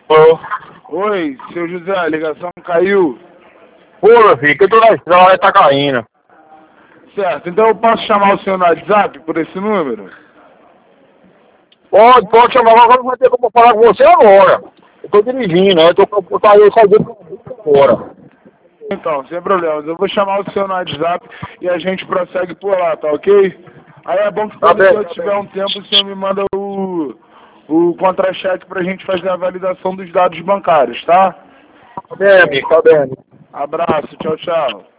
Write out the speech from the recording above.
Ô, Oi, seu José, a ligação caiu. pô, meu filho, que eu tô na estrada e tá caindo. Certo, então eu posso chamar o senhor no WhatsApp por esse número? Pode chamar, mas eu não vou ter como falar com você agora. Eu tô dirigindo, né? Eu tô fazendo agora. Então, sem problemas, eu vou chamar o senhor no WhatsApp e a gente prossegue por lá, tá ok? Aí é bom que Tá quando o bem, senhor tá tiver bem. um tempo, o senhor me manda o contra-cheque pra gente fazer a validação dos dados bancários, tá? Tá bem, amigo, tá bem. Abraço, tchau, tchau.